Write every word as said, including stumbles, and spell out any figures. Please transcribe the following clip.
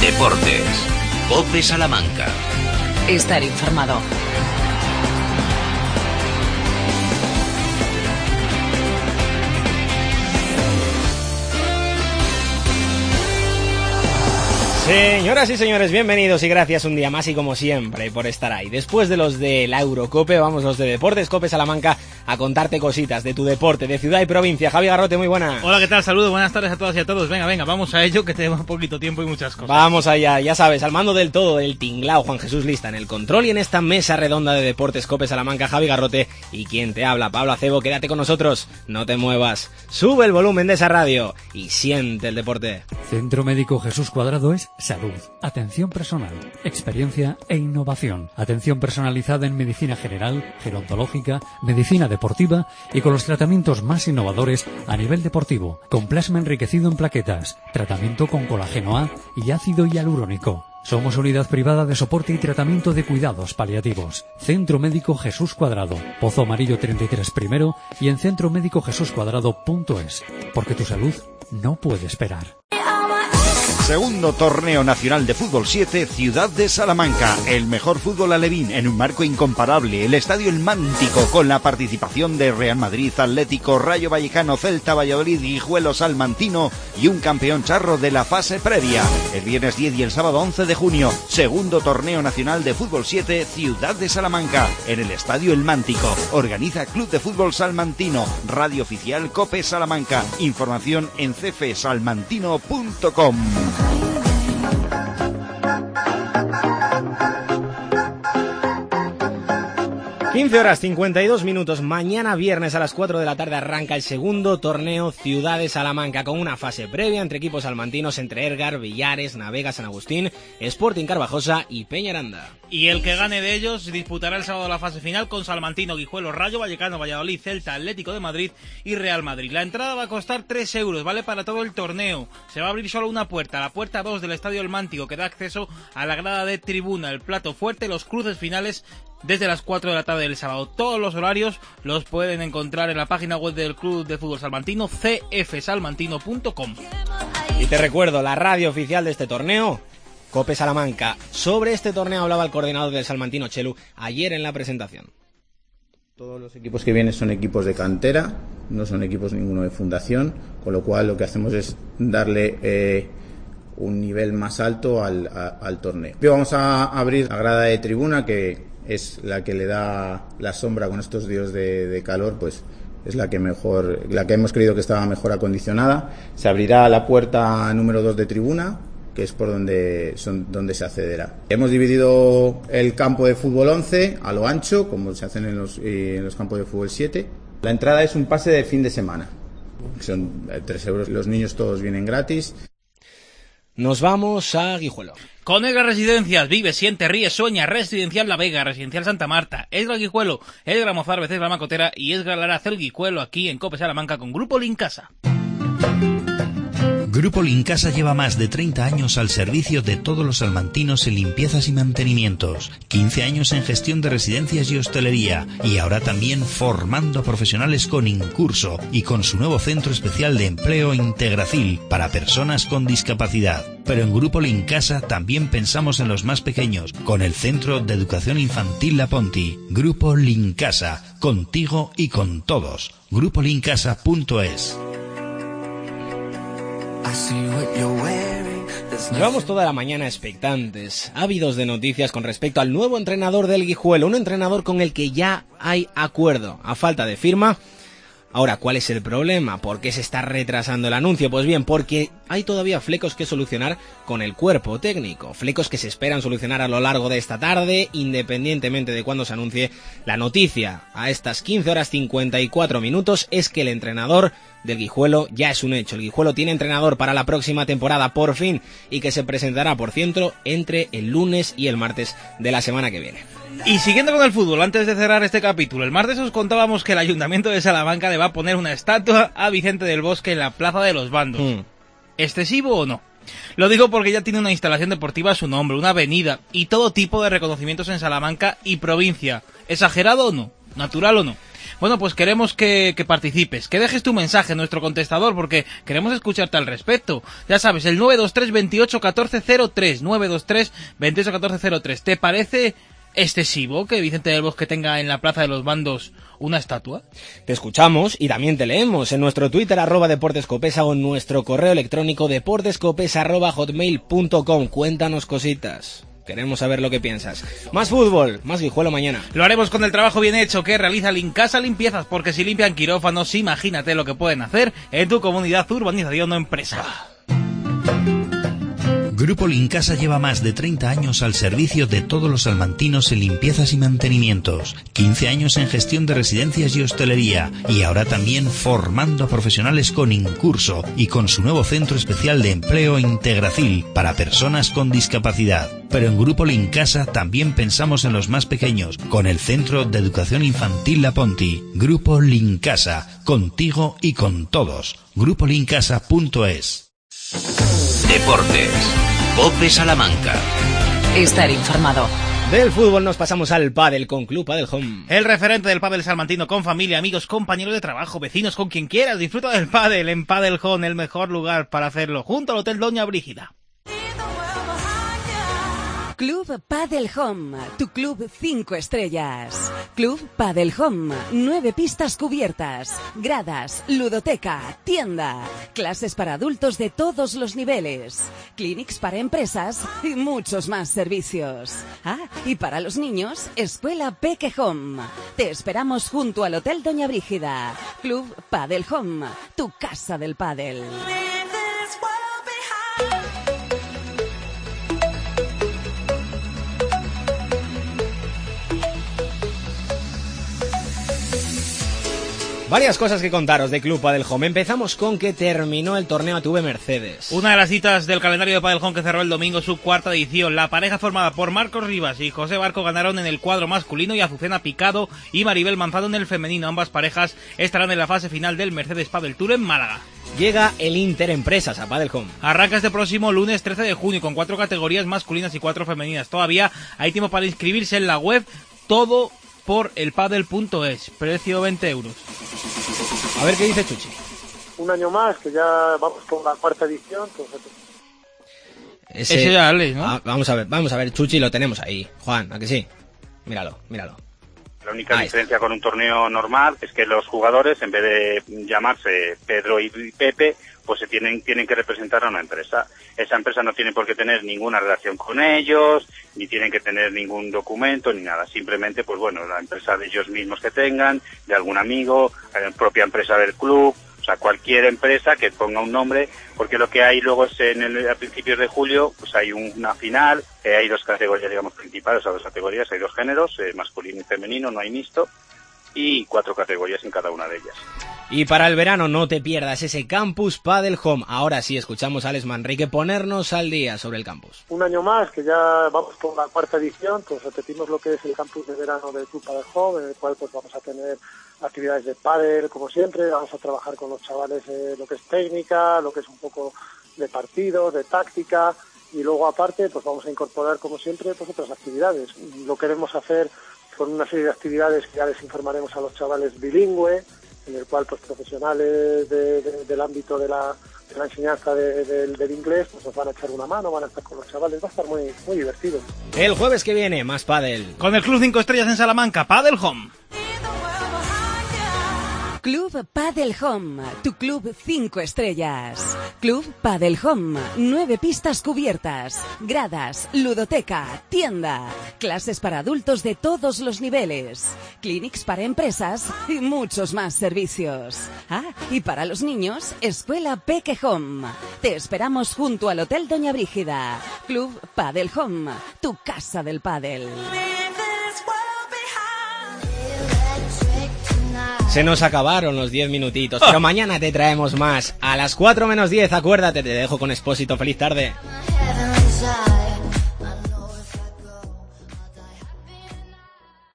Deportes. COPE Salamanca. Estar informado. Señoras y señores, bienvenidos y gracias un día más y como siempre por estar ahí. Después de los de la Eurocope, vamos los de Deportes COPE Salamanca a contarte cositas de tu deporte, de ciudad y provincia. Javi Garrote, muy buena. Hola, ¿qué tal? Saludos, buenas tardes a todas y a todos. Venga, venga, vamos a ello, que tenemos poquito tiempo y muchas cosas. Vamos allá, ya sabes, al mando del todo, del tinglao, Juan Jesús Lista en el control y en esta mesa redonda de Deportes COPE Salamanca, Javi Garrote y quien te habla, Pablo Acebo. Quédate con nosotros, no te muevas, sube el volumen de esa radio y siente el deporte. Centro Médico Jesús Cuadrado es salud, atención personal, experiencia e innovación. Atención personalizada en medicina general, gerontológica, medicina deportiva y con los tratamientos más innovadores a nivel deportivo, con plasma enriquecido en plaquetas, tratamiento con colágeno A y ácido hialurónico. Somos unidad privada de soporte y tratamiento de cuidados paliativos. Centro Médico Jesús Cuadrado, Pozo Amarillo treinta y tres primero y en centro médico jesús cuadrado punto es, porque tu salud no puede esperar. Segundo Torneo Nacional de Fútbol siete, Ciudad de Salamanca. El mejor fútbol alevín en un marco incomparable. El Estadio El Mántico, con la participación de Real Madrid, Atlético, Rayo Vallecano, Celta, Valladolid, Guijuelo, Salmantino y un campeón charro de la fase previa. El viernes diez y el sábado once de junio, Segundo Torneo Nacional de Fútbol siete, Ciudad de Salamanca, en el Estadio El Mántico. Organiza Club de Fútbol Salmantino. Radio oficial COPE Salamanca. Información en c f salmantino punto com. quince horas cincuenta y dos minutos, mañana viernes a las cuatro de la tarde arranca el segundo torneo Ciudad de Salamanca con una fase previa entre equipos salmantinos entre Ergar, Villares, Navega, San Agustín, Sporting Carvajosa y Peñaranda. Y el que gane de ellos disputará el sábado la fase final con Salmantino, Guijuelo, Rayo Vallecano, Valladolid, Celta, Atlético de Madrid y Real Madrid. La entrada va a costar tres euros, vale para todo el torneo. Se va a abrir solo una puerta, la puerta dos del Estadio El Mántico, que da acceso a la grada de tribuna, el plato fuerte, los cruces finales desde las cuatro de la tarde del sábado. Todos los horarios los pueden encontrar en la página web del Club de Fútbol Salmantino, c f salmantino punto com. Y te recuerdo, la radio oficial de este torneo, COPE Salamanca. Sobre este torneo hablaba el coordinador del Salmantino, Chelu, ayer en la presentación. Todos los equipos que vienen son equipos de cantera, no son equipos ninguno de fundación, con lo cual lo que hacemos es darle eh, un nivel más alto al, a, al torneo. Hoy vamos a abrir la grada de tribuna, que es la que le da la sombra con estos días de, de calor, pues es la que mejor, la que hemos creído que estaba mejor acondicionada. Se abrirá la puerta número dos de tribuna, que es por donde, son, donde se accederá. Hemos dividido el campo de fútbol once a lo ancho, como se hacen en los, eh, en los campos de fútbol siete. La entrada es un pase de fin de semana, son tres euros, los niños todos vienen gratis. Nos vamos a Guijuelo. Con Edgar Residencias, vive, siente, ríe, sueña. Residencial La Vega, Residencial Santa Marta, Edgar Guijuelo, Edgar Mozarbe, Edgar Macotera y Edgar Laracel Guijuelo, aquí en COPE Salamanca con Grupo Lincasa. Grupo Lincasa lleva más de treinta años al servicio de todos los salmantinos en limpiezas y mantenimientos, quince años en gestión de residencias y hostelería, y ahora también formando a profesionales con Incurso y con su nuevo centro especial de empleo Integracil para personas con discapacidad. Pero en Grupo Lincasa también pensamos en los más pequeños, con el Centro de Educación Infantil La Ponti. Grupo Lincasa, contigo y con todos. grupo lincasa punto es. Llevamos toda la mañana expectantes, ávidos de noticias con respecto al nuevo entrenador del Guijuelo, un entrenador con el que ya hay acuerdo, a falta de firma. Ahora, ¿cuál es el problema? ¿Por qué se está retrasando el anuncio? Pues bien, porque hay todavía flecos que solucionar con el cuerpo técnico, flecos que se esperan solucionar a lo largo de esta tarde, independientemente de cuándo se anuncie la noticia. A estas quince horas cincuenta y cuatro minutos es que el entrenador del Guijuelo ya es un hecho. El Guijuelo tiene entrenador para la próxima temporada, por fin, y que se presentará, por cierto, entre el lunes y el martes de la semana que viene. Y siguiendo con el fútbol, antes de cerrar este capítulo, el martes os contábamos que el Ayuntamiento de Salamanca le va a poner una estatua a Vicente del Bosque en la Plaza de los Bandos. Mm. ¿Excesivo o no? Lo digo porque ya tiene una instalación deportiva a su nombre, una avenida y todo tipo de reconocimientos en Salamanca y provincia. ¿Exagerado o no? ¿Natural o no? Bueno, pues queremos que, que participes, que dejes tu mensaje en nuestro contestador, porque queremos escucharte al respecto. Ya sabes, el nueve dos tres veintiocho catorce cero tres, nueve dos tres veintiocho catorce cero tres. ¿Te parece excesivo que Vicente del Bosque tenga en la Plaza de los Bandos una estatua? Te escuchamos y también te leemos en nuestro Twitter arroba deportescopesa o en nuestro correo electrónico deportescopesa arroba hotmail punto com. Cuéntanos cositas. Queremos saber lo que piensas. Más fútbol, más Guijuelo mañana. Lo haremos con el trabajo bien hecho que realiza Lincasa Limpiezas, porque si limpian quirófanos, imagínate lo que pueden hacer en tu comunidad, urbanización o empresa. Grupo Lincasa lleva más de treinta años al servicio de todos los salmantinos en limpiezas y mantenimientos, quince años en gestión de residencias y hostelería, y ahora también formando a profesionales con Incurso y con su nuevo centro especial de empleo Integracil para personas con discapacidad. Pero en Grupo Lincasa también pensamos en los más pequeños, con el Centro de Educación Infantil La Ponti. Grupo Lincasa, contigo y con todos. grupo lincasa punto es. Deportes. COPE Salamanca. Estar informado. Del fútbol nos pasamos al pádel con Club Padel Home. El referente del pádel salmantino, con familia, amigos, compañeros de trabajo, vecinos, con quien quieras. Disfruta del pádel en Padel Home, el mejor lugar para hacerlo, junto al Hotel Doña Brígida. Club Padel Home, tu club cinco estrellas. Club Padel Home, nueve pistas cubiertas, gradas, ludoteca, tienda, clases para adultos de todos los niveles, clinics para empresas y muchos más servicios. Ah, y para los niños, Escuela Peque Home. Te esperamos junto al Hotel Doña Brígida. Club Padel Home, tu casa del pádel. Varias cosas que contaros de Club Padel Home. Empezamos con que terminó el torneo A T V Mercedes. Una de las citas del calendario de Padel Home que cerró el domingo su cuarta edición. La pareja formada por Marcos Rivas y José Barco ganaron en el cuadro masculino y Azucena Picado y Maribel Manzano en el femenino. Ambas parejas estarán en la fase final del Mercedes Padel Tour en Málaga. Llega el Inter Empresas a Padel Home. Arranca este próximo lunes trece de junio con cuatro categorías masculinas y cuatro femeninas. Todavía hay tiempo para inscribirse en la web. Todo por elpadel punto es, precio veinte euros. A ver qué dice Chuchi. Un año más, que ya vamos por la cuarta edición. Pues... Ese, Ese ya Alex, ¿no? Ah, vamos a ver, vamos a ver, Chuchi, lo tenemos ahí. Juan, ¿a que sí? Míralo, míralo. La única ahí diferencia está con un torneo normal es que los jugadores, en vez de llamarse Pedro y Pepe, pues se tienen tienen que representar a una empresa. Esa empresa no tiene por qué tener ninguna relación con ellos, ni tienen que tener ningún documento, ni nada. Simplemente, pues bueno, la empresa de ellos mismos que tengan, de algún amigo, la propia empresa del club, o sea, cualquier empresa que ponga un nombre, porque lo que hay luego es en el, a principios de julio, pues hay un, una final, eh, hay dos categorías, digamos, principales, o sea, dos categorías, hay dos géneros, eh, masculino y femenino, no hay mixto, y cuatro categorías en cada una de ellas. Y para el verano no te pierdas ese Campus Padel Home. Ahora sí, escuchamos a Alex Manrique ponernos al día sobre el campus. Un año más, que ya vamos por la cuarta edición, pues repetimos lo que es el campus de verano del Club Padel Home, en el cual pues vamos a tener actividades de pádel, como siempre, vamos a trabajar con los chavales eh, lo que es técnica, lo que es un poco de partidos, de táctica, y luego aparte pues vamos a incorporar, como siempre, pues otras actividades. Lo queremos hacer con una serie de actividades que ya les informaremos a los chavales bilingüe, en el cual pues profesionales de, de, del ámbito de la, de la enseñanza de, de, del inglés pues nos van a echar una mano, van a estar con los chavales, va a estar muy, muy divertido. El jueves que viene, más pádel. Con el Club cinco estrellas en Salamanca, Padel Home. Club Padel Home, tu club cinco estrellas. Club Padel Home, nueve pistas cubiertas, gradas, ludoteca, tienda, clases para adultos de todos los niveles, clinics para empresas y muchos más servicios. Ah, y para los niños, Escuela Peque Home. Te esperamos junto al Hotel Doña Brígida. Club Padel Home, tu casa del pádel. Se nos acabaron los diez minutitos, pero mañana te traemos más. A las cuatro menos diez, acuérdate, te dejo con Expósito. Feliz tarde.